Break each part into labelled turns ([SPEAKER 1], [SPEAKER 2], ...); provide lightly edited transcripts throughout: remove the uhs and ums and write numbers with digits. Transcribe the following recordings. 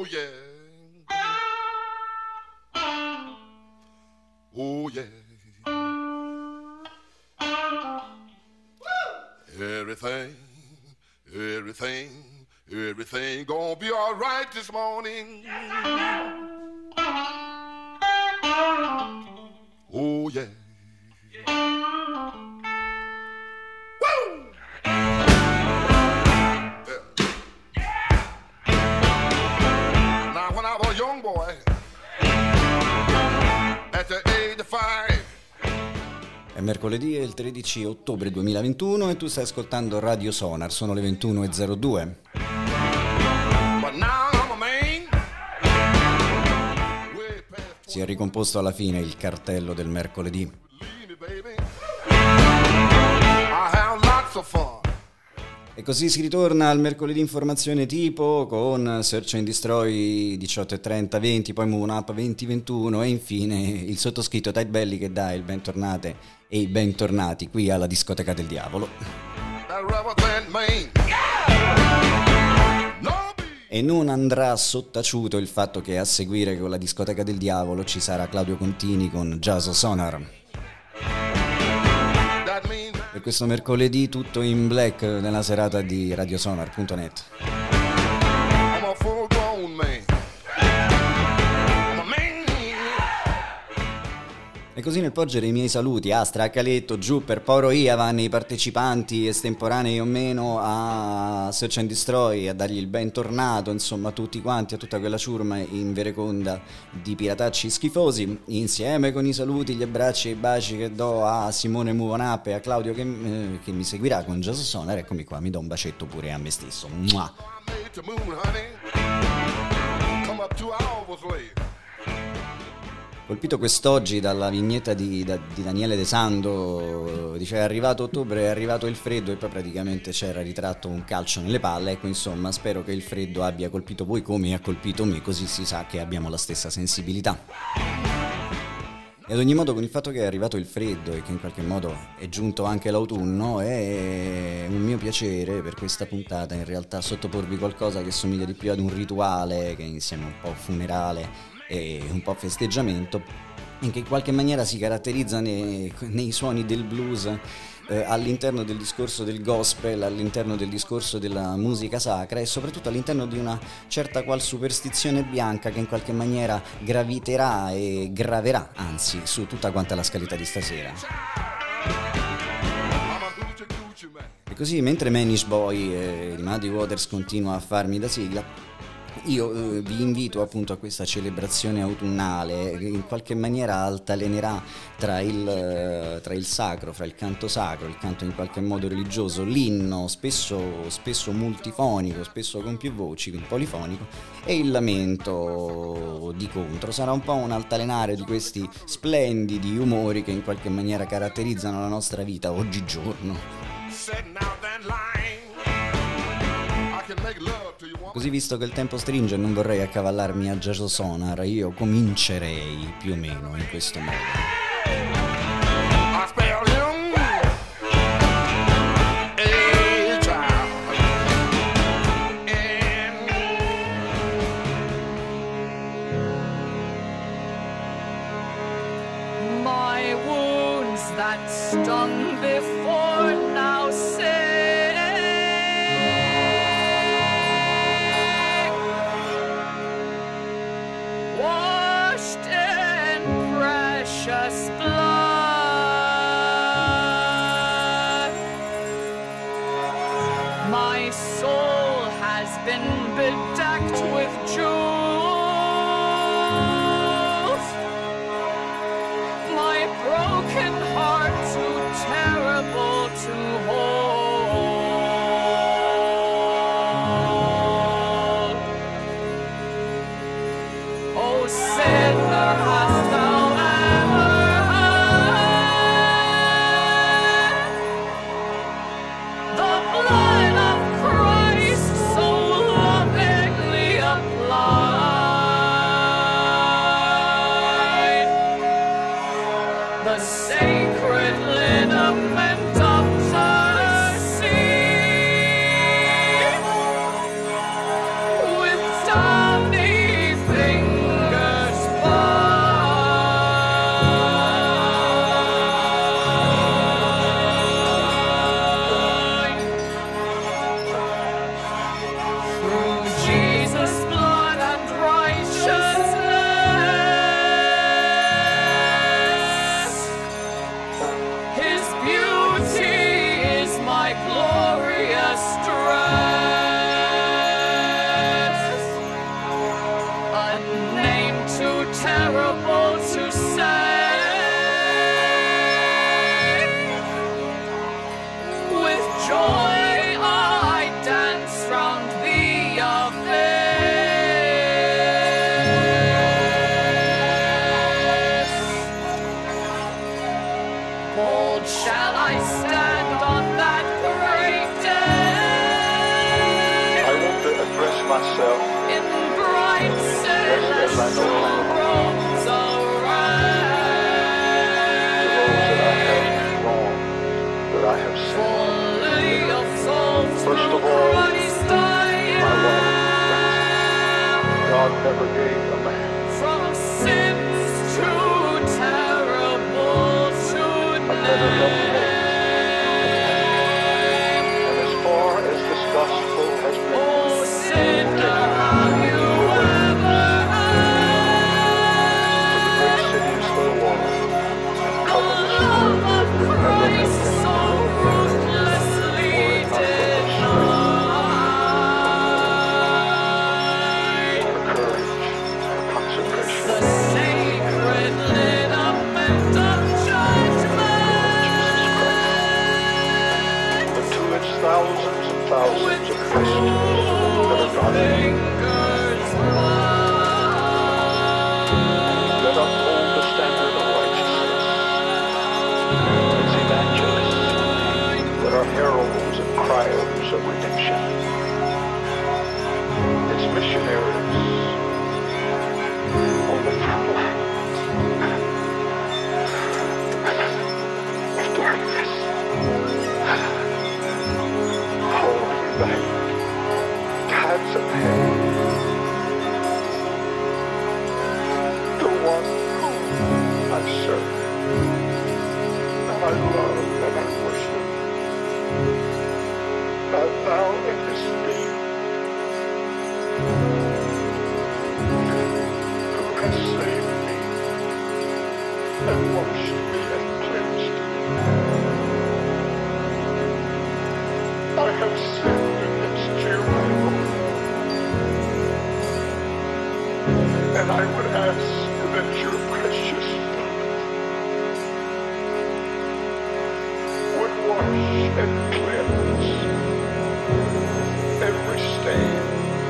[SPEAKER 1] Oh yeah. Oh yeah. Everything gonna be all right this morning. Oh yeah. Woo! Now when I was a young boy, at the age of 5.
[SPEAKER 2] È mercoledì, è il 13 ottobre 2021 e tu stai ascoltando Radio Sonar, sono le 21:02. Si è ricomposto alla fine il cartello del mercoledì. E così si ritorna al mercoledì informazione tipo con Search and Destroy 18:30-20, poi Moon Up 20:21 e infine il sottoscritto Ty Belly che dà il bentornate e i bentornati qui alla discoteca del diavolo. E non andrà sottaciuto il fatto che a seguire con la discoteca del diavolo ci sarà Claudio Contini con Jazz Sonar. Per questo mercoledì tutto in black nella serata di radiosonar.net. E così nel porgere i miei saluti a Straccaletto, giù per Poro Iavan, i partecipanti estemporanei o meno a Search and Destroy, a dargli il bentornato, insomma tutti quanti, a tutta quella ciurma invereconda di piratacci schifosi, insieme con i saluti, gli abbracci e i baci che do a Simone Muonap e a Claudio che mi seguirà con Jazz Sonar. Eccomi qua, mi do un bacetto pure a me stesso. Mua. Colpito quest'oggi dalla vignetta di Daniele De Sando, dice è arrivato ottobre, è arrivato il freddo e poi praticamente c'era ritratto un calcio nelle palle. Ecco, insomma, spero che il freddo abbia colpito voi come ha colpito me, così si sa che abbiamo la stessa sensibilità. E ad ogni modo, con il fatto che è arrivato il freddo e che in qualche modo è giunto anche l'autunno, è un mio piacere per questa puntata in realtà sottoporvi qualcosa che somiglia di più ad un rituale, che insieme un po' funerale e un po' festeggiamento, in che in qualche maniera si caratterizza nei suoni del blues, all'interno del discorso del gospel, all'interno del discorso della musica sacra e soprattutto all'interno di una certa qual superstizione bianca che in qualche maniera graviterà e graverà, anzi, su tutta quanta la scaletta di stasera. E così, mentre Manish Boy di Muddy Waters continua a farmi da sigla, io vi invito appunto a questa celebrazione autunnale che in qualche maniera altalenerà tra il sacro, fra il canto sacro, il canto in qualche modo religioso, l'inno spesso multifonico, spesso con più voci, quindi polifonico, e il lamento di contro. Sarà un po' un altalenare di questi splendidi umori che in qualche maniera caratterizzano la nostra vita oggigiorno. Così, visto che il tempo stringe e non vorrei accavallarmi a Jazz Sonar, io comincerei più o meno in questo modo.
[SPEAKER 3] My wounds that stung before now say precious blood. My soul has been bedecked with jewels, my broken heart too terrible to hold. Oh, sinner, hast thou the blood of Christ so lovingly applied?
[SPEAKER 4] myself.
[SPEAKER 3] in bright celestial robes
[SPEAKER 4] To those that I have wronged, that I have sinned.
[SPEAKER 3] Fully of souls
[SPEAKER 4] First
[SPEAKER 3] through
[SPEAKER 4] of all,
[SPEAKER 3] Christ I
[SPEAKER 4] my love.
[SPEAKER 3] am.
[SPEAKER 4] God never gave a man
[SPEAKER 3] From sins too terrible to
[SPEAKER 4] a better help
[SPEAKER 3] name.
[SPEAKER 4] and as far as this gospel has been
[SPEAKER 3] Oh, sinner, have you ever
[SPEAKER 4] to the great cities of the world, cover this
[SPEAKER 3] love
[SPEAKER 4] earth
[SPEAKER 3] of
[SPEAKER 4] with
[SPEAKER 3] Christ
[SPEAKER 4] everlasting
[SPEAKER 3] so ruthlessly denied?
[SPEAKER 4] for courage, for
[SPEAKER 3] The
[SPEAKER 4] consecration,
[SPEAKER 3] sacred liniment of judgment
[SPEAKER 4] but to its thousands and thousands
[SPEAKER 3] with
[SPEAKER 4] of Christians that are godly,
[SPEAKER 3] fingers
[SPEAKER 4] that uphold the standard of righteousness, its evangelists that are heralds and criers of redemption, its missionaries on the front line of darkness, holding back tides of hell. The one whom I serve, and I love and I worship, I bow at his feet, who has saved me and washed me and cleansed me. I have sinned against you, my Lord, and I would ask that your precious blood would wash and cleanse every stain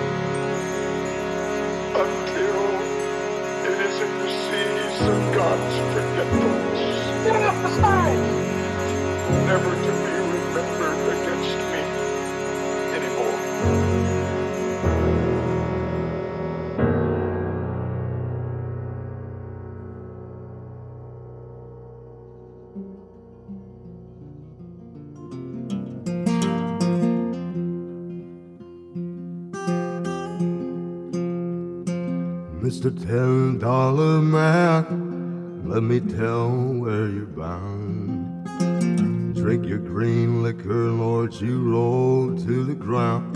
[SPEAKER 4] until it is in the seas of God's forgetfulness, never to be remembered against me anymore.
[SPEAKER 5] Mr. $10 man, let me tell where you're bound. Drink your green liquor, Lord, you roll to the ground.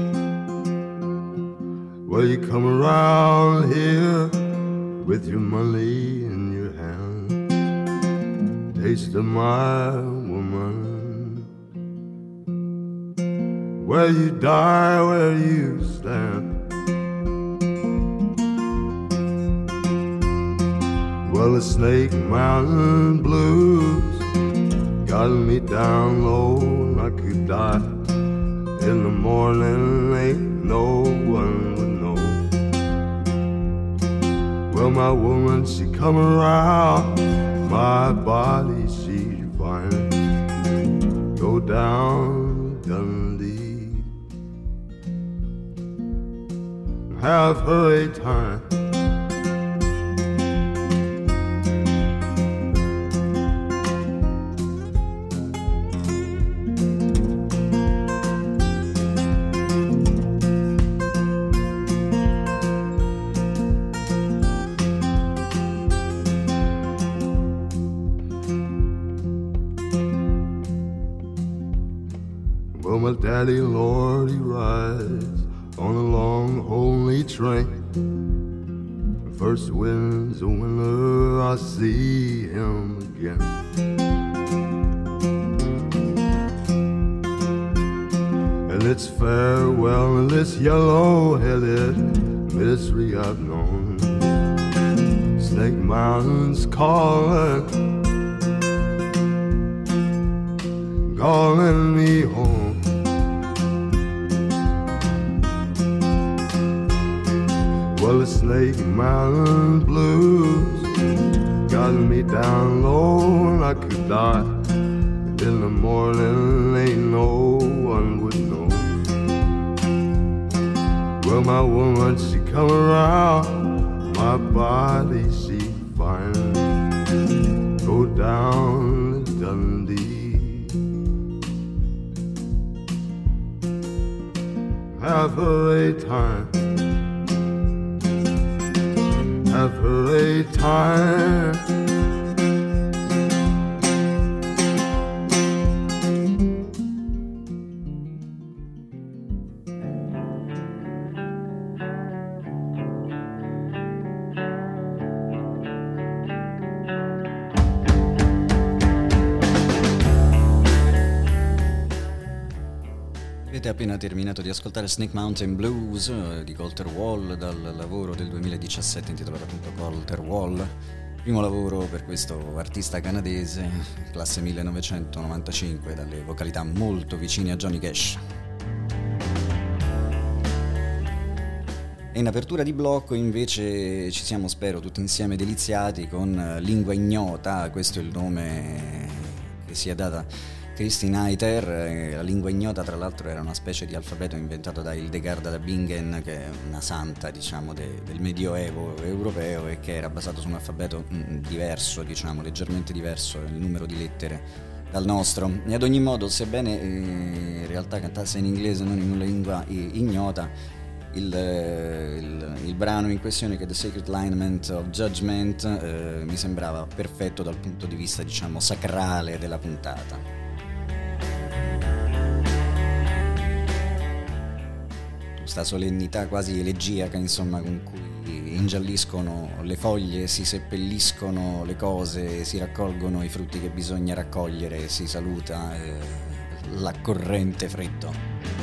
[SPEAKER 5] Well, you come around here with your money in your hand. Taste of my woman. Where you die, where you stand. Well, the Snake Mountain Blues got me down low, and I could die. In the morning, ain't no one would know. Well, my woman, she come around, my body, she's fine. Go down Dundee, have her a time. Well, my daddy, Lord, he rides on a long, homely train. First wind's a winter, I see him again. And it's farewell and this yellow-headed misery I've known. Snake Mountain's calling, calling me home. Well, the Snake Mountain Blues got me down low, and I could die. In the morning, ain't no one would know. Well, my woman, she come around, my body, she fine. Go down to Dundee. Have her a time. Have her a time.
[SPEAKER 2] Avete appena terminato di ascoltare Snake Mountain Blues di Colter Wall dal lavoro del 2017 intitolato appunto Colter Wall, primo lavoro per questo artista canadese, classe 1995, dalle vocalità molto vicine a Johnny Cash. E in apertura di blocco invece ci siamo, spero, tutti insieme deliziati con Lingua Ignota, questo è il nome che si è data Christine Hayter. La lingua ignota tra l'altro era una specie di alfabeto inventato da Hildegarda da Bingen, che è una santa diciamo del medioevo europeo e che era basato su un alfabeto diverso, diciamo leggermente diverso il numero di lettere dal nostro. E ad ogni modo, sebbene in realtà cantasse in inglese non in una lingua ignota, il brano in questione, che è The Sacred Lineament of Judgment, mi sembrava perfetto dal punto di vista diciamo sacrale della puntata. Questa solennità quasi elegiaca, insomma, con cui ingialliscono le foglie, si seppelliscono le cose, si raccolgono i frutti che bisogna raccogliere, si saluta l'accorrente freddo.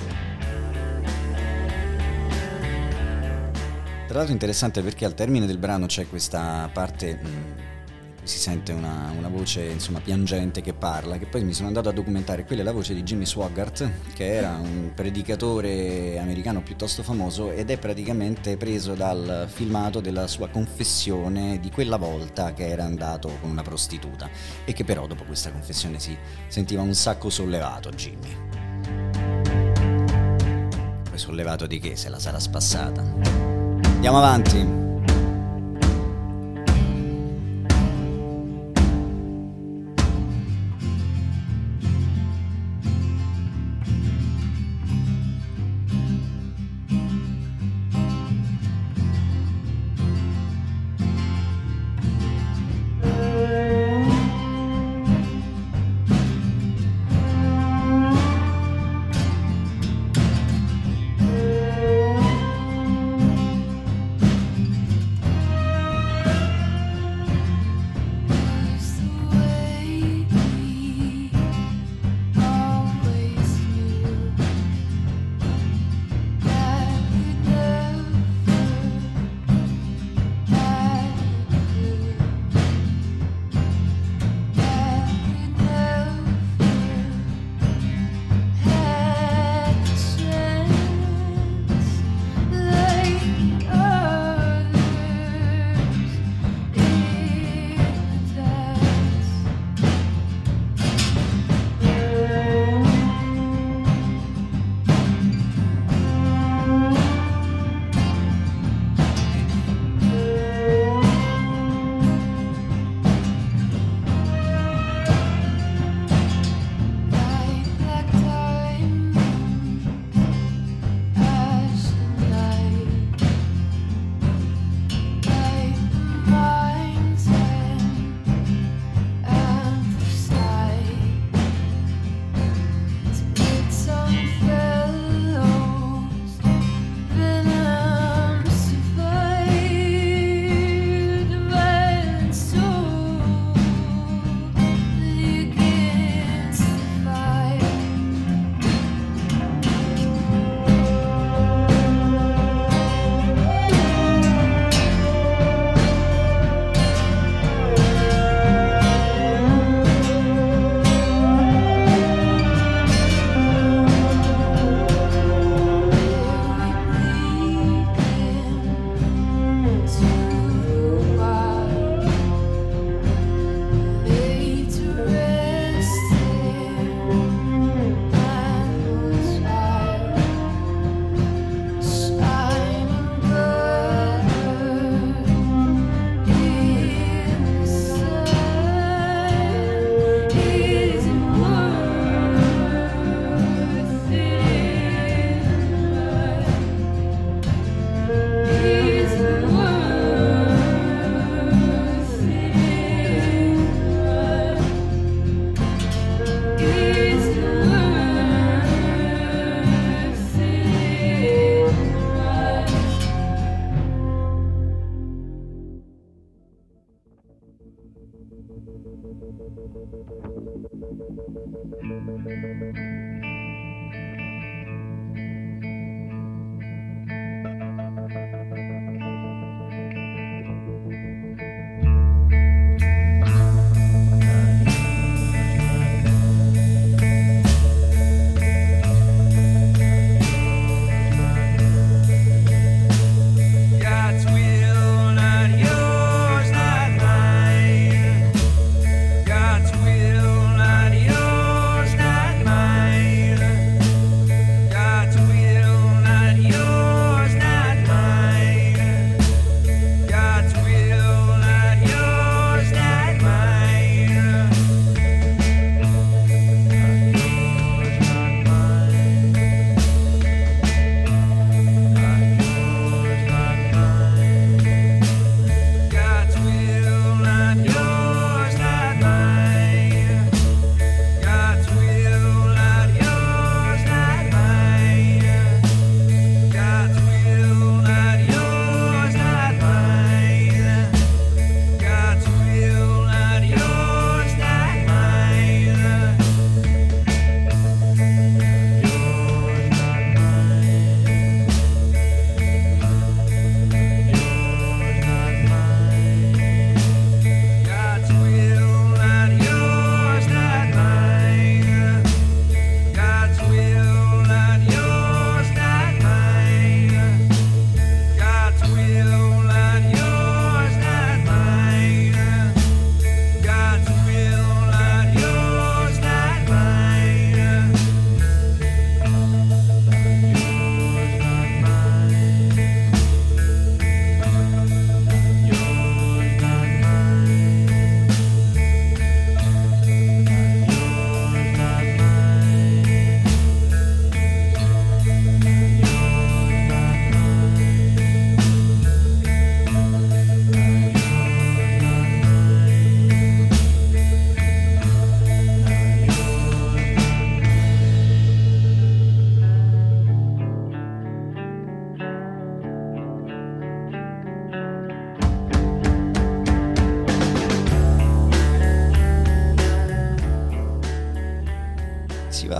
[SPEAKER 2] Tra l'altro interessante perché al termine del brano c'è questa parte si sente una voce insomma piangente che parla, che poi mi sono andato a documentare. Quella è la voce di Jimmy Swaggart, che era un predicatore americano piuttosto famoso ed è praticamente preso dal filmato della sua confessione di quella volta che era andato con una prostituta e che però dopo questa confessione si sentiva un sacco sollevato Jimmy. Poi sollevato di che? Se la sarà spassata. Andiamo avanti.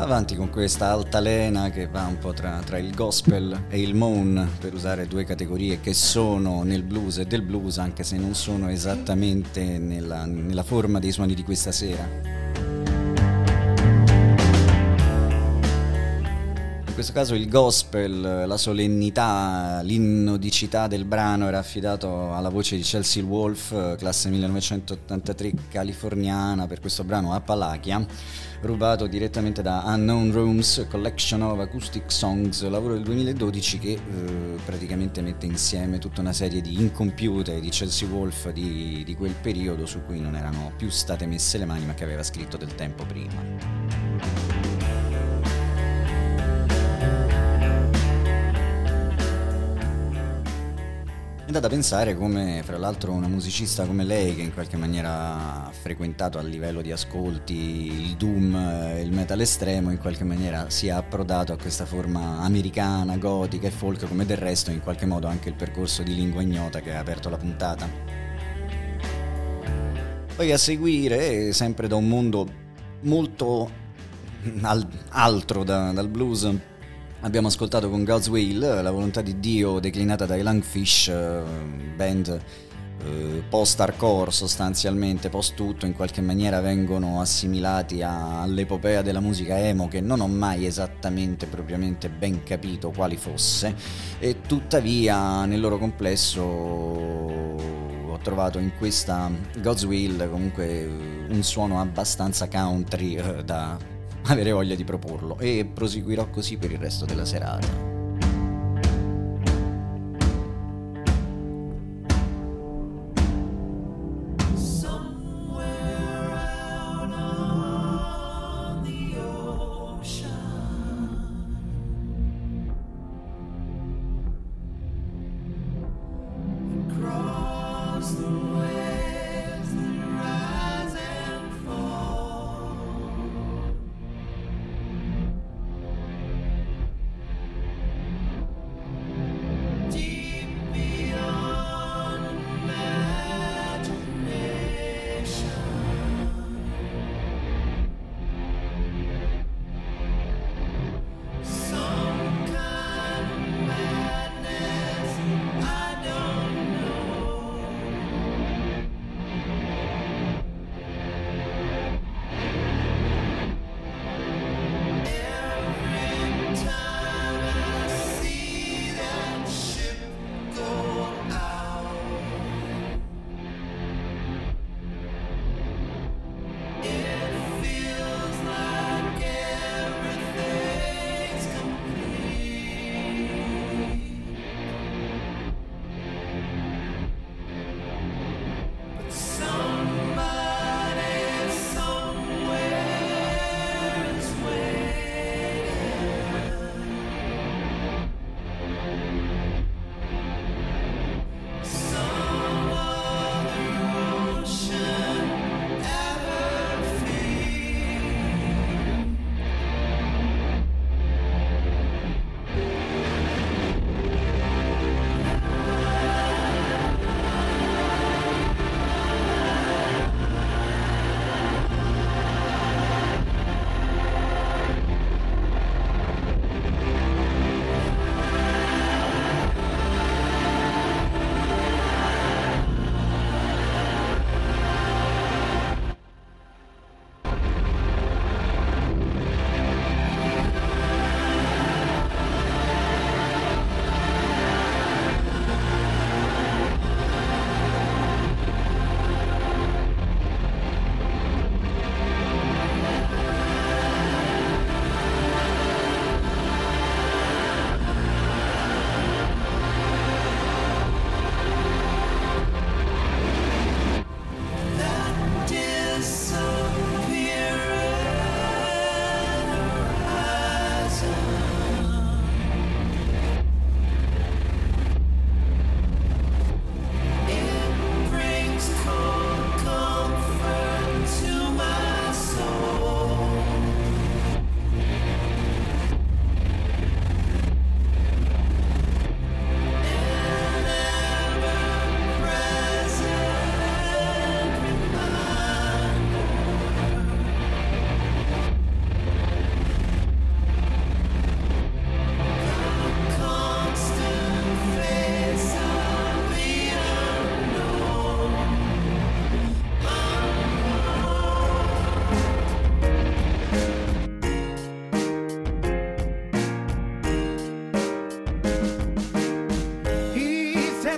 [SPEAKER 2] Avanti con questa altalena che va un po' tra il gospel e il moan, per usare due categorie che sono nel blues e del blues, anche se non sono esattamente nella forma dei suoni di questa sera. In questo caso il gospel, la solennità, l'innodicità del brano era affidato alla voce di Chelsea Wolfe, classe 1983 californiana, per questo brano Appalachia, rubato direttamente da Unknown Rooms, Collection of Acoustic Songs, lavoro del 2012 che praticamente mette insieme tutta una serie di incompiute di Chelsea Wolfe di quel periodo su cui non erano più state messe le mani, ma che aveva scritto del tempo prima. È da pensare come, fra l'altro, una musicista come lei, che in qualche maniera ha frequentato a livello di ascolti il doom e il metal estremo, in qualche maniera sia approdato a questa forma americana, gotica e folk, come del resto in qualche modo anche il percorso di Lingua Ignota che ha aperto la puntata. Poi a seguire, sempre da un mondo molto altro dal blues, abbiamo ascoltato con God's Will, la volontà di Dio declinata dai Lungfish, band post-hardcore sostanzialmente, post-tutto, in qualche maniera vengono assimilati all'epopea della musica emo, che non ho mai esattamente propriamente ben capito quali fosse, e tuttavia nel loro complesso ho trovato in questa God's Will comunque un suono abbastanza country da avere voglia di proporlo, e proseguirò così per il resto della serata.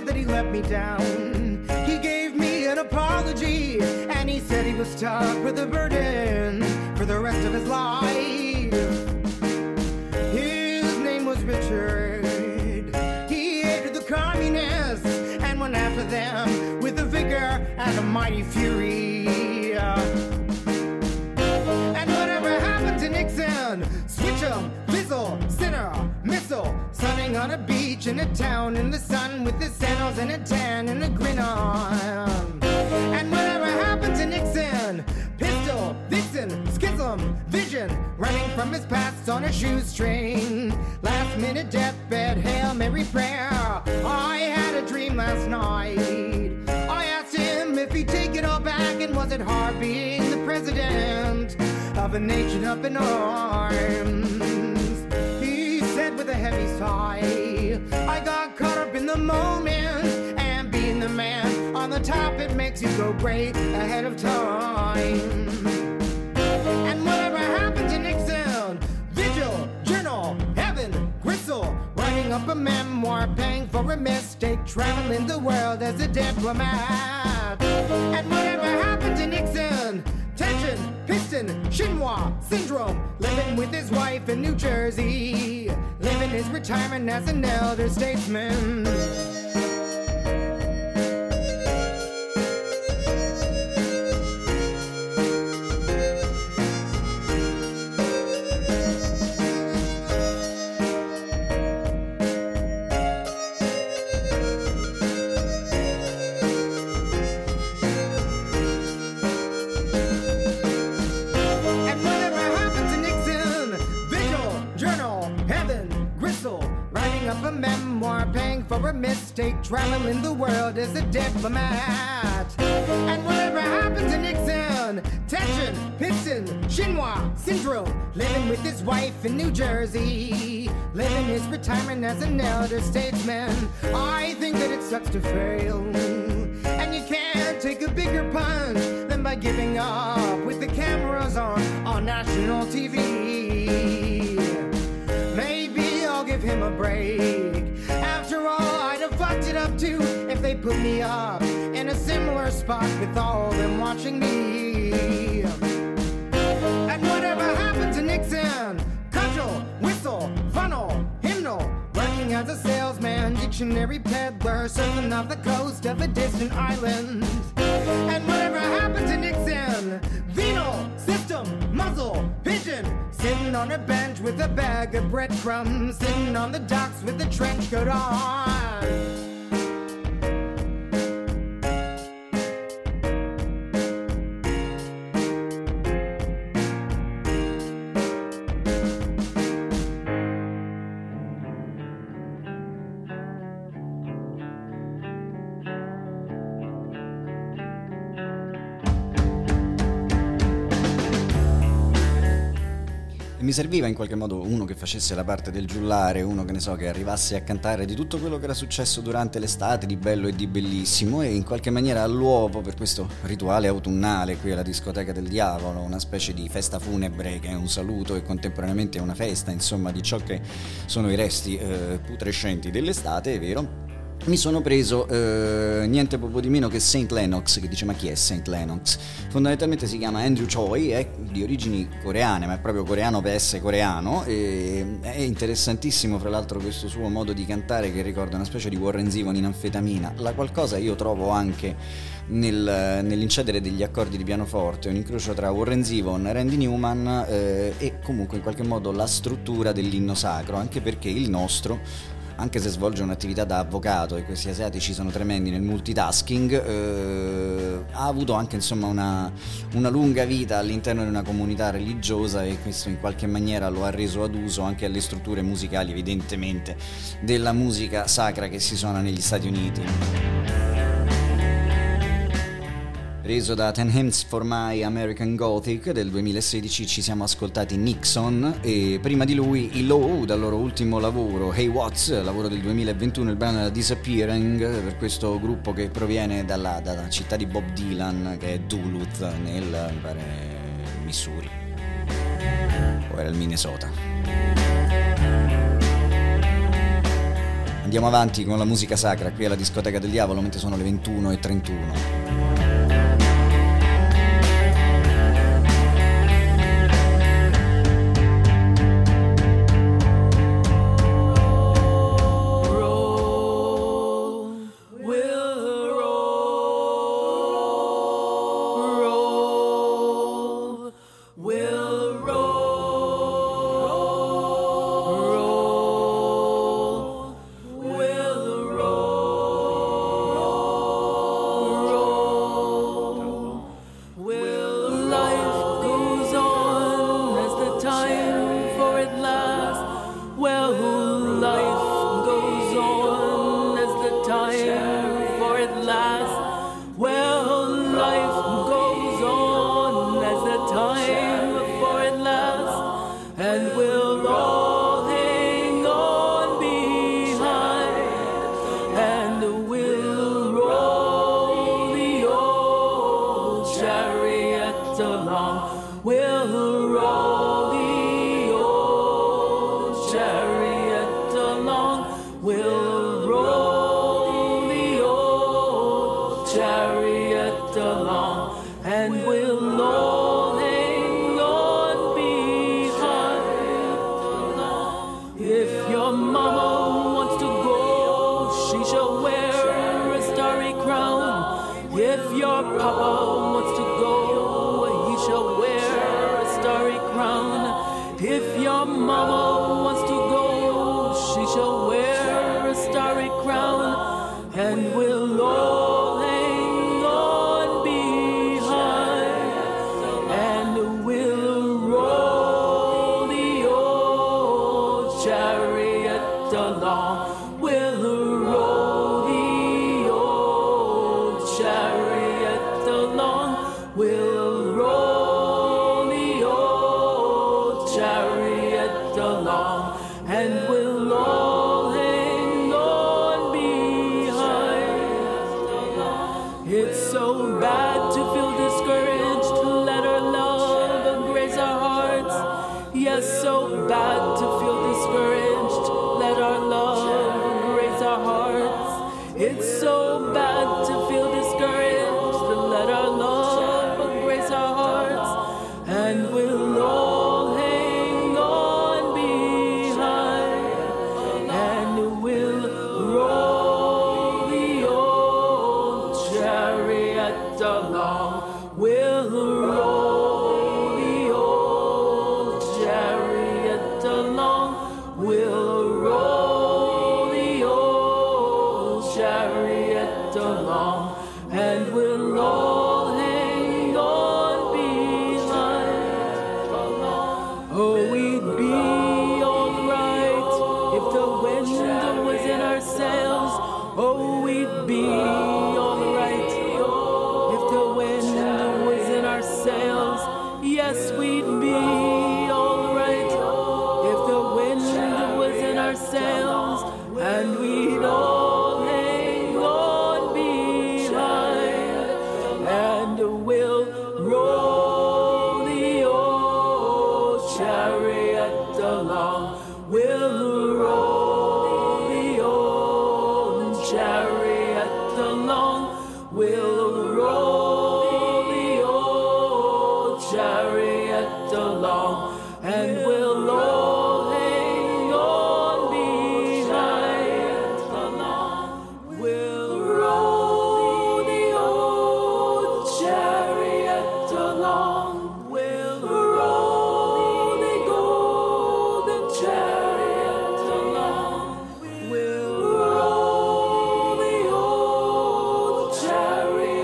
[SPEAKER 6] that he let me down. He gave me an apology, and he said he was stuck with a burden for the rest of his life. His name was Richard. He hated the communists and went after them with a vigor and a mighty fury. And whatever happened to Nixon? Switch 'em, fizzle, sinner, missile, sunning on a beach in a town in the sun with his sandals and a tan and a grin on. And whatever happened to Nixon? Pistol, Vixen, schism, vision, running from his past on a shoestring. Last minute deathbed, Hail Mary prayer. I had a dream last night. I asked him if he'd take it all back, and was it hard being the president of a nation up in arms? He said with a heavy sigh, I got caught up in the moment, and being the man on the top, it makes you go great ahead of time. And whatever happened to Nixon? Vigil, journal, heaven, gristle, writing up a memoir, paying for a mistake, traveling the world as a diplomat. And whatever happened to Nixon? Tension, piston, chinois, syndrome, living with his wife in New Jersey, living his retirement as an elder statesman. For a mistake, traveling the world as a diplomat. And whatever happened to Nixon? Tension, piston, chinois, syndrome, living with his wife in New Jersey, living his retirement as an elder statesman. I think that it sucks to fail, and you can't take a bigger punch than by giving up with the cameras on national TV. Maybe I'll give him a break. After all, I'd have fucked it up too if they put me up in a similar spot with all them watching me. And whatever happened to Nixon? Cudgel, whistle, funnel, hymnal, working as a salesman, dictionary peddler, surfing off the coast of a distant island. And whatever happened to Nixon? Venal, system, muzzle, pigeon, sitting on a bench with a bag of breadcrumbs, sitting on the docks with a trench coat on.
[SPEAKER 2] Mi serviva in qualche modo uno che facesse la parte del giullare, uno che ne so, che arrivasse a cantare di tutto quello che era successo durante l'estate, di bello e di bellissimo, e in qualche maniera all'uopo per questo rituale autunnale qui alla discoteca del diavolo, una specie di festa funebre che è un saluto e contemporaneamente una festa, insomma, di ciò che sono i resti putrescenti dell'estate, è vero. Mi sono preso niente poco di meno che Saint Lennox, che dice ma chi è Saint Lennox? Fondamentalmente si chiama Andrew Choi, è di origini coreane, ma è proprio coreano PS coreano, e è interessantissimo fra l'altro questo suo modo di cantare che ricorda una specie di Warren Zevon in anfetamina, la qualcosa io trovo anche nell'incedere degli accordi di pianoforte, un incrocio tra Warren Zevon, Randy Newman e comunque in qualche modo la struttura dell'inno sacro, anche perché il nostro, anche se svolge un'attività da avvocato e questi asiatici sono tremendi nel multitasking, ha avuto anche insomma una lunga vita all'interno di una comunità religiosa, e questo in qualche maniera lo ha reso ad uso anche alle strutture musicali, evidentemente, della musica sacra che si suona negli Stati Uniti. Preso da Ten Hymns for My American Gothic del 2016 ci siamo ascoltati Nixon, e prima di lui i Low dal loro ultimo lavoro Hey Watts, lavoro del 2021, il brano era Disappearing, per questo gruppo che proviene dalla città di Bob Dylan, che è Duluth nel, mi pare, Missouri, o era il Minnesota. Andiamo avanti con la musica sacra qui alla Discoteca del Diavolo, mentre sono le 21:31.
[SPEAKER 7] Chariot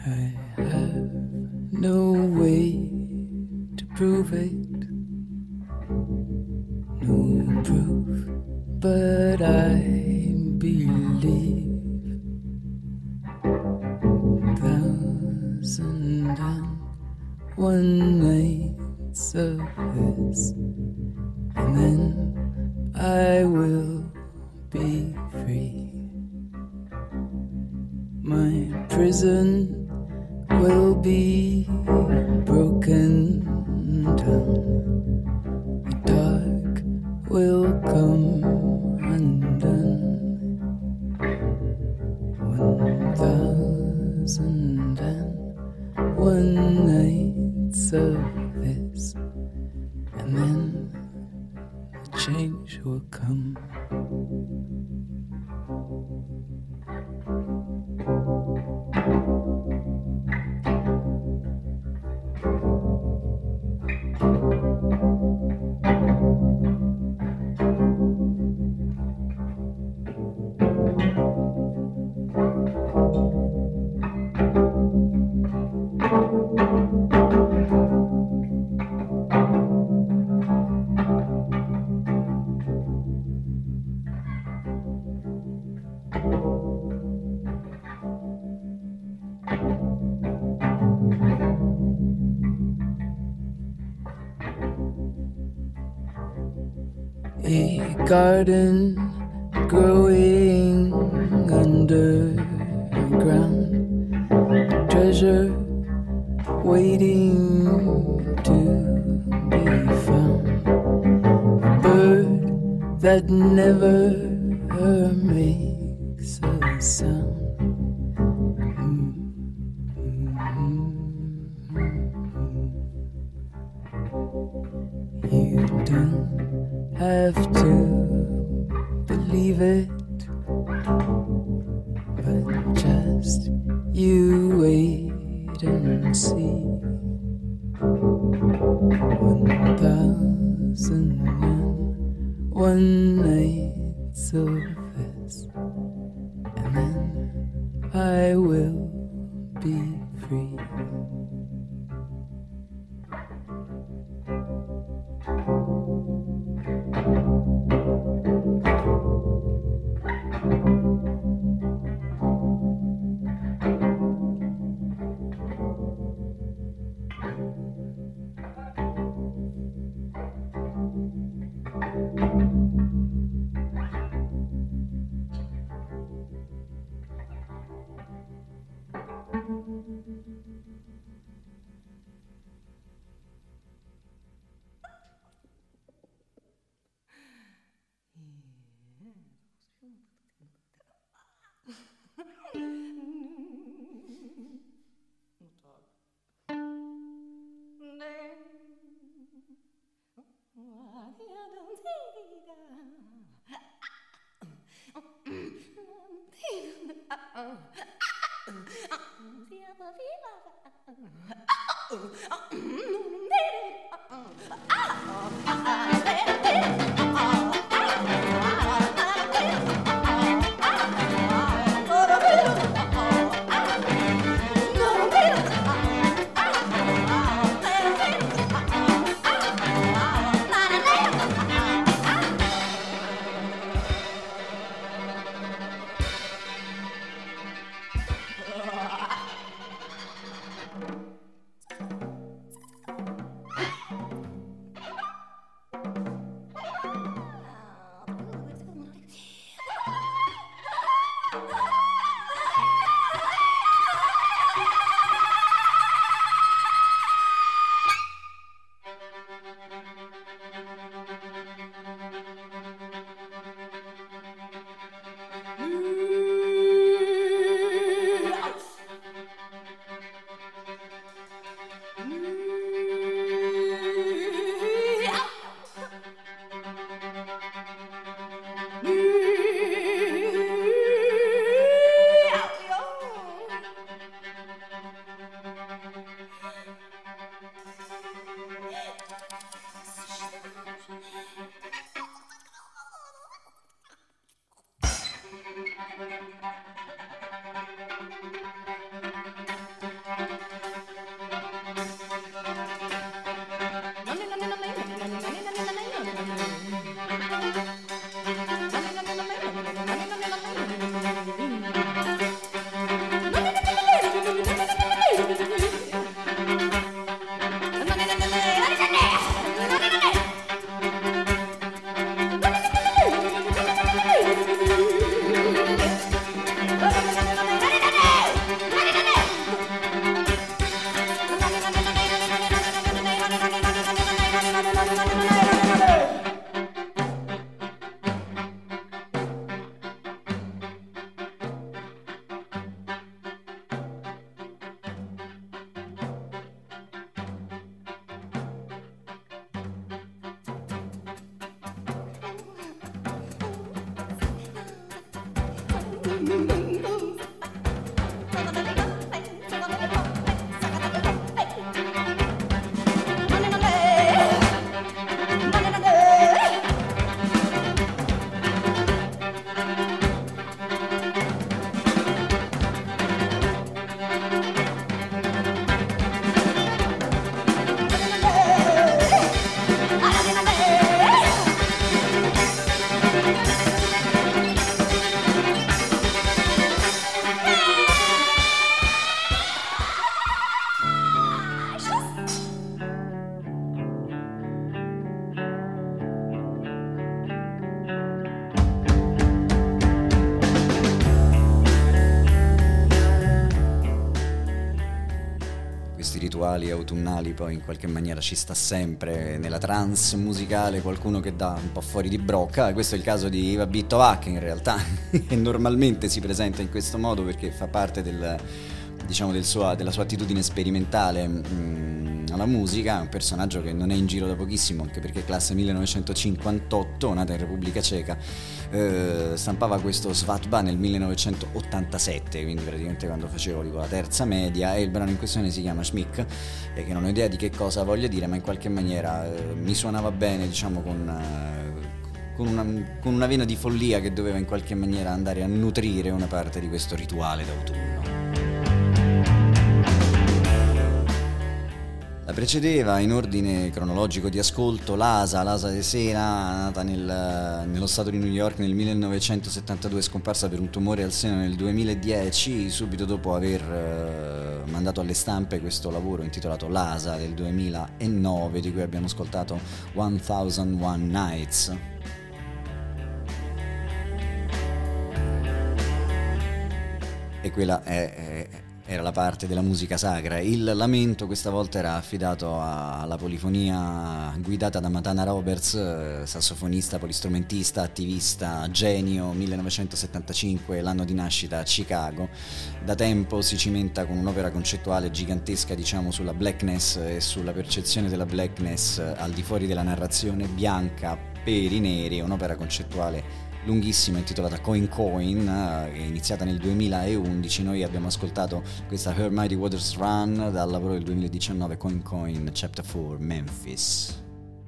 [SPEAKER 7] I have no way to prove it, no proof, but I believe. 1,001 nights of this, and then I will be free. My prison will be broken down. The dark will come undone. 1,001 nights of this, and then the change will come. A garden growing underground, treasure waiting to be found, a bird that never makes a sound. You don't have to believe it, but just you wait and see. 1,001 nights of this, and then I will be free.
[SPEAKER 2] rituali autunnali, poi in qualche maniera ci sta sempre nella trance musicale qualcuno che dà un po' fuori di brocca. Questo è il caso di Iva Bittová, che in realtà normalmente si presenta in questo modo perché fa parte della sua attitudine sperimentale alla musica. È un personaggio che non è in giro da pochissimo, anche perché classe 1958, nata in Repubblica Ceca, stampava questo Svatba nel 1987, quindi praticamente quando facevo la terza media, e il brano in questione si chiama Schmick, e che non ho idea di che cosa voglia dire, ma in qualche maniera mi suonava bene, diciamo, con una vena di follia che doveva in qualche maniera andare a nutrire una parte di questo rituale d'autunno. La precedeva in ordine cronologico di ascolto l'Asa de Sena, nata nello stato di New York nel 1972, scomparsa per un tumore al seno nel 2010, subito dopo aver mandato alle stampe questo lavoro intitolato L'Asa del 2009, di cui abbiamo ascoltato 1001 Nights. E quella era la parte della musica sacra. Il lamento questa volta era affidato alla polifonia guidata da Matana Roberts, sassofonista, polistrumentista, attivista, genio, 1975, l'anno di nascita a Chicago. Da tempo si cimenta con un'opera concettuale gigantesca, diciamo, sulla blackness e sulla percezione della blackness al di fuori della narrazione bianca per i neri, un'opera concettuale lunghissima intitolata Coin Coin, che è iniziata nel 2011. Noi abbiamo ascoltato questa Her Mighty Waters Run dal lavoro del 2019 Coin Coin Chapter 4 Memphis.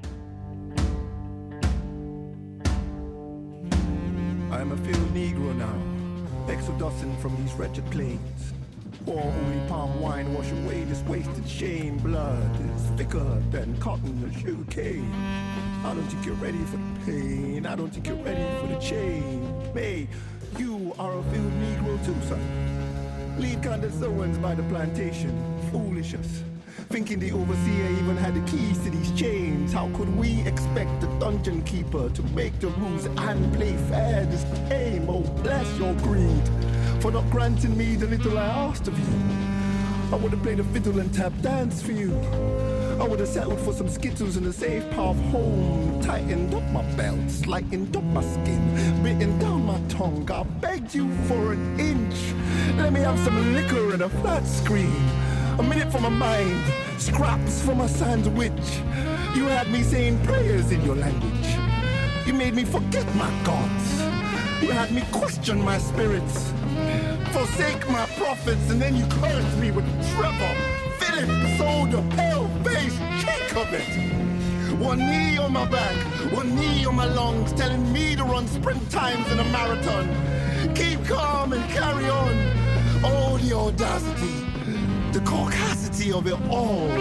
[SPEAKER 8] I'm a field Negro now, exodusing from these wretched plains. Pour only palm wine wash away this wasted shame. Blood is thicker than cotton or sugar cane. I don't think you're ready for the pain. I don't think you're ready for the change. Hey, you are a field Negro too, son. Lead Candace Owens by the plantation. Foolishness. Thinking the overseer even had the keys to these chains. How could we expect the dungeon keeper to make the rules and play fair this game? Oh, bless your greed for not granting me the little I asked of you. I would have played a fiddle and tap dance for you. I would have settled for some Skittles and a safe path home. Tightened up my belts, lightened up my skin, bitten down my tongue. I begged you for an inch. Let me have some liquor and a flat screen. A minute for my mind, scraps for my sandwich. You had me saying prayers in your language. You made me forget my gods. You had me question my spirits, forsake my prophets, and then you cursed me with Trevor, Philip, sold a pale-faced cheek of it. One knee on my back, one knee on my lungs, telling me to run sprint times in a marathon. Keep calm and carry on. Oh, the audacity, the caucasity of it all.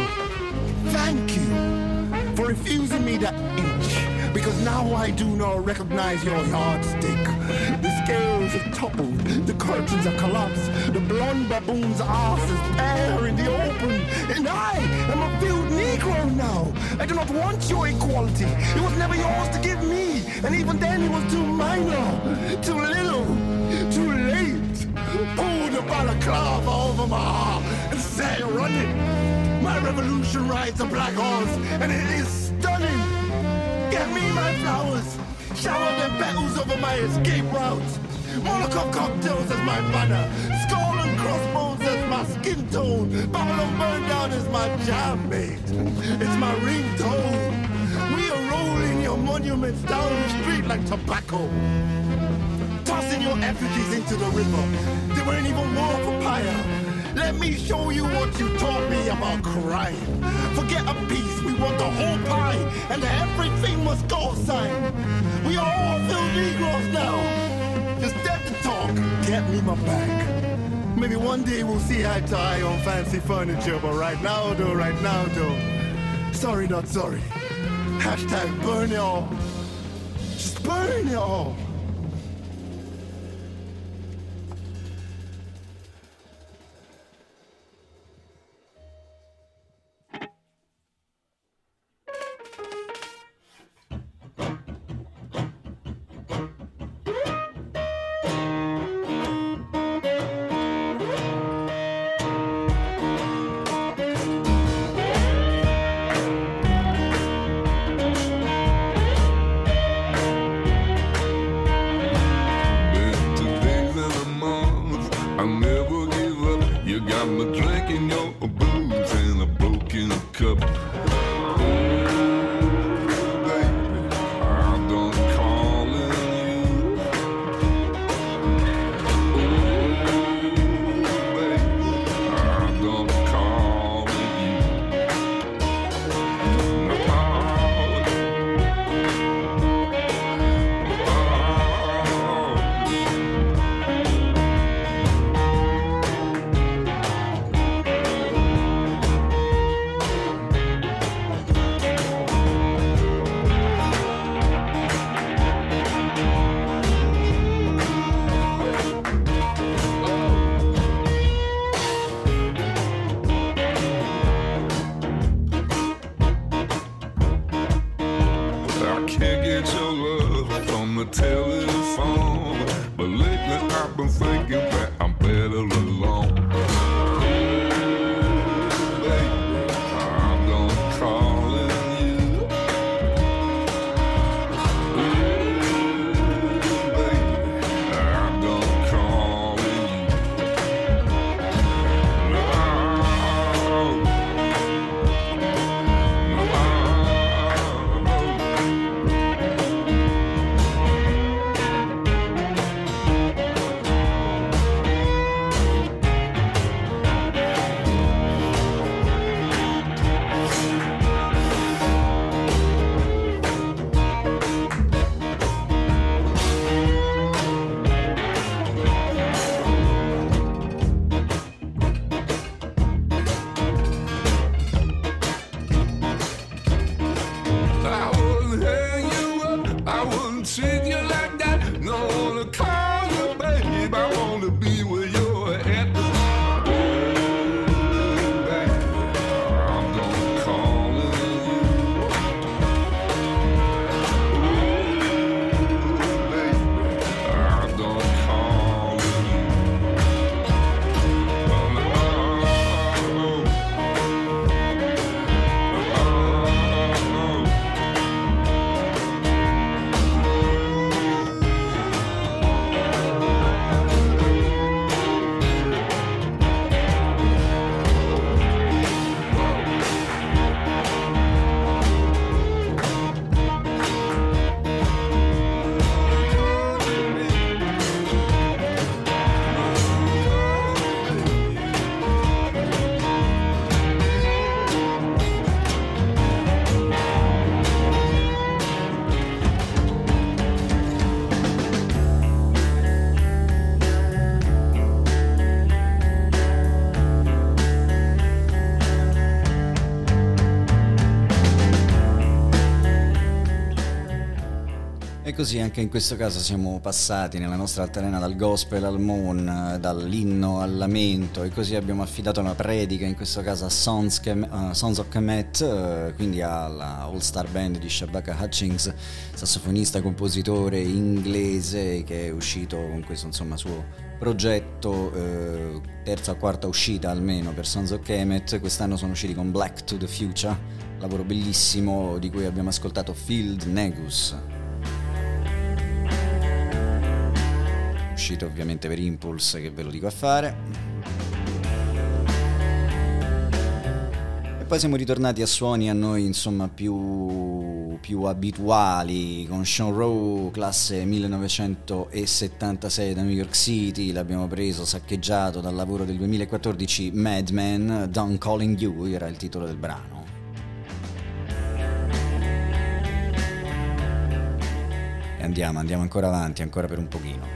[SPEAKER 8] Thank you for refusing me that inch, because now I do not recognize your yardstick. The scales have toppled, the curtains have collapsed, the blonde baboon's ass is bare in the open, and I am a field Negro now. I do not want your equality. It was never yours to give me, and even then it was too minor, too little, too late. Pull the balaclava over my heart and say, run it. My revolution rides a black horse, and it is stunning. Get me my flowers, shower them petals over my escape routes. Molotov cocktails as my banner, skull and crossbones as my skin tone. Babylon burned down as my jam mate. It's my ringtone. We are rolling your monuments down the street like tobacco, tossing throwing your effigies into the river. They weren't even more of a pyre. Let me show you what you taught me about crime. Forget a piece, we want the whole pie, and everything must go sign. We are all filled Negroes now. Just dead to talk, get me my bag. Maybe one day we'll see eye to eye on fancy furniture, but right now though, sorry not sorry. Hashtag burn it all. Just burn it all.
[SPEAKER 2] Così anche in questo caso siamo passati nella nostra altalena dal gospel al moon, dall'inno al lamento, e così abbiamo affidato una predica in questo caso a Sons of Kemet, quindi alla All Star Band di Shabaka Hutchings, sassofonista, compositore inglese che è uscito con questo insomma suo progetto, terza o quarta uscita almeno per Sons of Kemet. Quest'anno sono usciti con Black to the Future, lavoro bellissimo di cui abbiamo ascoltato Field Negus, uscito ovviamente per Impulse, che ve lo dico a fare. E poi siamo ritornati a suoni a noi insomma più più abituali, con Sean Rowe, classe 1976 da New York City. L'abbiamo preso saccheggiato dal lavoro del 2014 Mad Men. Done Calling You era il titolo del brano. E andiamo ancora avanti, ancora per un pochino.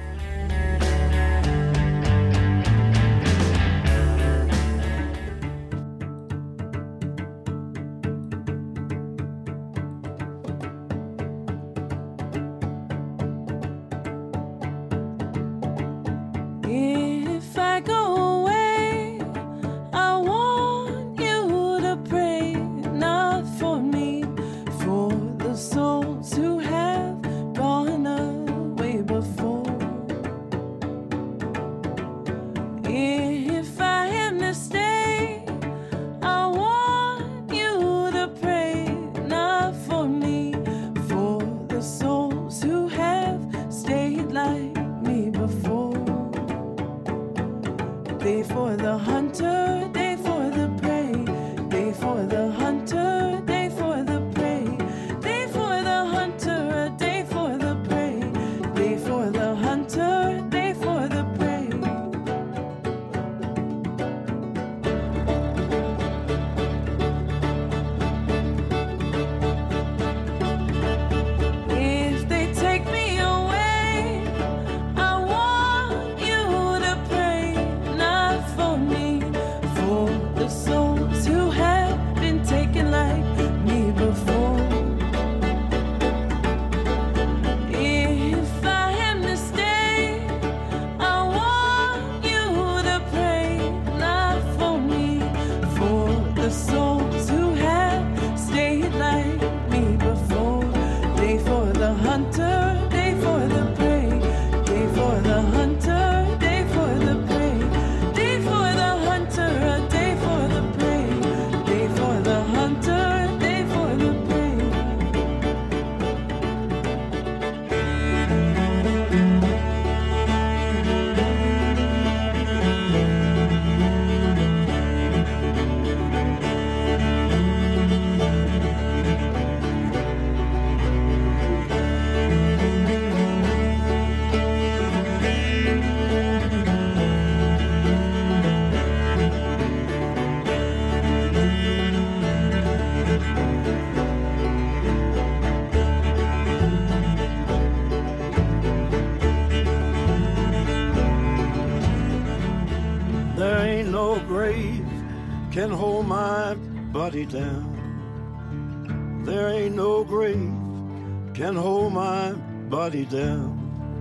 [SPEAKER 9] Can hold my body down. There ain't no grave can hold my body down.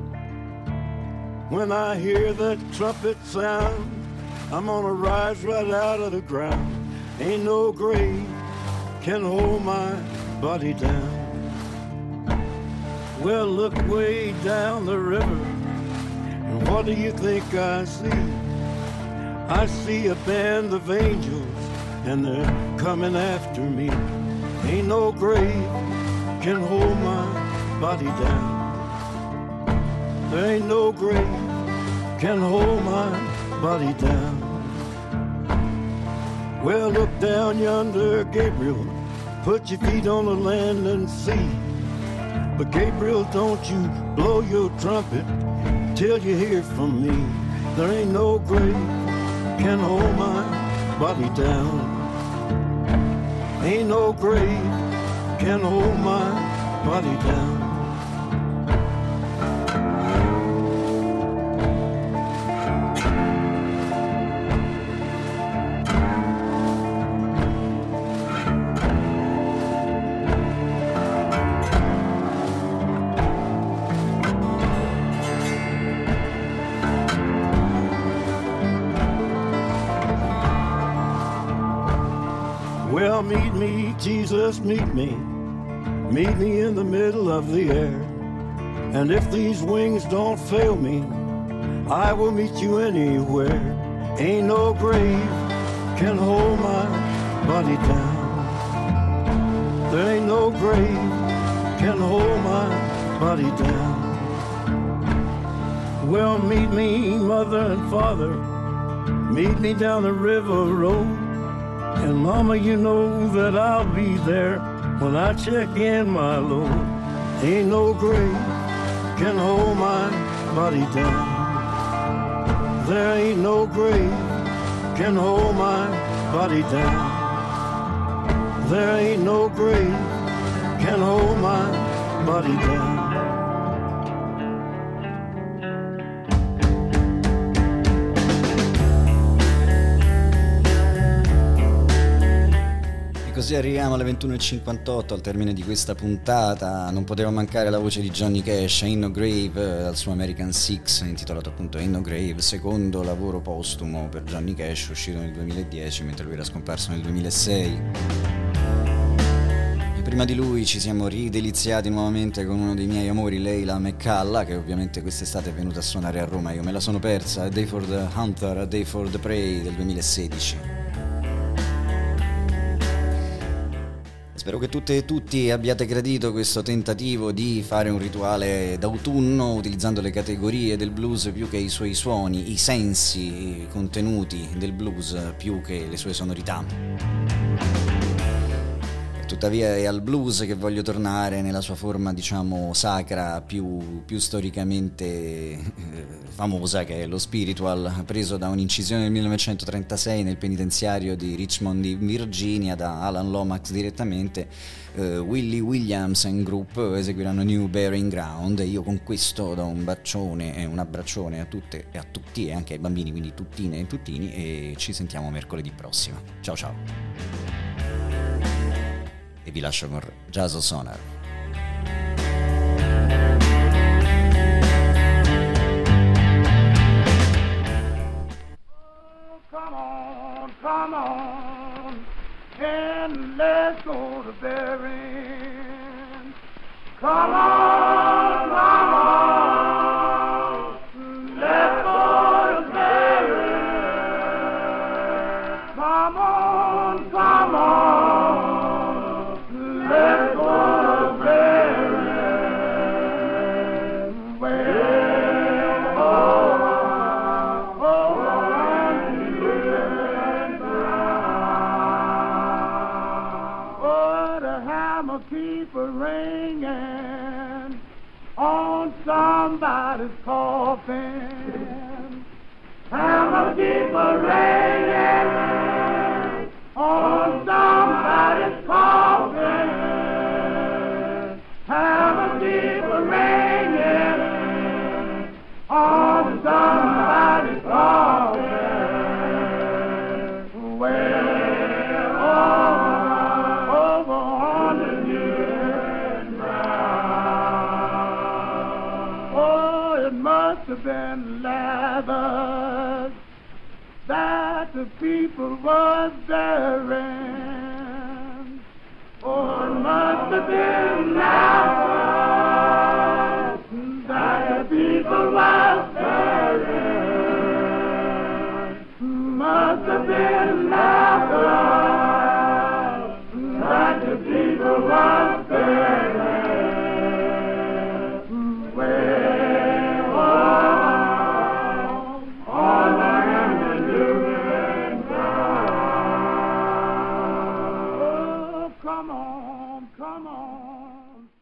[SPEAKER 9] When I hear that trumpet sound, I'm gonna rise right out of the ground. Ain't no grave can hold my body down. Well, look way down the river, and what do you think I see? I see a band of angels, and they're coming after me. Ain't no grave can hold my body down. There ain't no grave can hold my body down. Well, look down yonder, Gabriel. Put your feet on the land and see. But Gabriel, don't you blow your trumpet till you hear from me. There ain't no grave can hold my body down. Ain't no grave can hold my body down. Well, meet me, Jesus, meet me. Meet me in the middle of the air. And if these wings don't fail me, I will meet you anywhere. Ain't no grave can hold my body down. There ain't no grave can hold my body down. Well, meet me, mother and father. Meet me down the river road. And mama, you know that I'll be there When I check in, my Lord, ain't no grave can hold my body down. There ain't no grave can hold my body down. There ain't no grave can hold my body down.
[SPEAKER 2] Così arriviamo alle 21:58, al termine di questa puntata. Non poteva mancare la voce di Johnny Cash, Ain't No Grave, dal suo American Six, intitolato appunto Ain't No Grave, secondo lavoro postumo per Johnny Cash, uscito nel 2010, mentre lui era scomparso nel 2006. E prima di lui ci siamo rideliziati nuovamente con uno dei miei amori, Leila McCalla, che ovviamente quest'estate è venuta a suonare a Roma, io me la sono persa, A Day for the Hunter, A Day for the Prey del 2016. Spero che tutte e tutti abbiate gradito questo tentativo di fare un rituale d'autunno utilizzando le categorie del blues più che i suoi suoni, i sensi, i contenuti del blues più che le sue sonorità. Tuttavia è al blues che voglio tornare nella sua forma, diciamo, sacra, più storicamente famosa, che è lo spiritual, preso da un'incisione del 1936 nel penitenziario di Richmond in Virginia da Alan Lomax direttamente. Willie Williams and Group eseguiranno New Burying Ground e io con questo do un bacione e un abbraccione a tutte e a tutti e anche ai bambini, quindi tuttine e tuttini, e ci sentiamo mercoledì prossimo. Ciao ciao. E vi lascio con Jazz Sonar.
[SPEAKER 10] Come on, and let's go to burying. Come on, let's go to burying. Come on, let's go to burying. Well, the hammer keep a ringing on somebody's coffin. Hammer keep a ringing on somebody's coffin. Hammer keep a ringing on somebody's coffin. Well, over 100 years now. Oh, it must have been lavish that the people was burying. Oh, it must have been lavish